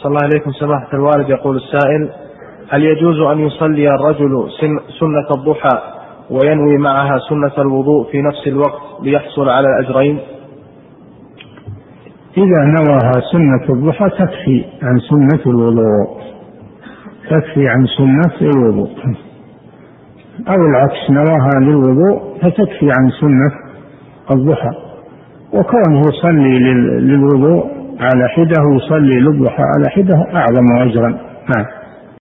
صلى الله عليكم سماحة الوالد. يقول السائل: هل يجوز أن يصلي الرجل سنة الضحى وينوي معها سنة الوضوء في نفس الوقت ليحصل على الأجرين؟ إذا نواها سنة الضحى تكفي عن سنة الوضوء، تكفي عن سنة الوضوء، أو العكس نواها للوضوء فتكفي عن سنة الضحى. وكونه يصلي للوضوء على حدة ويصلي للضحى على حدة أعظم أجرا.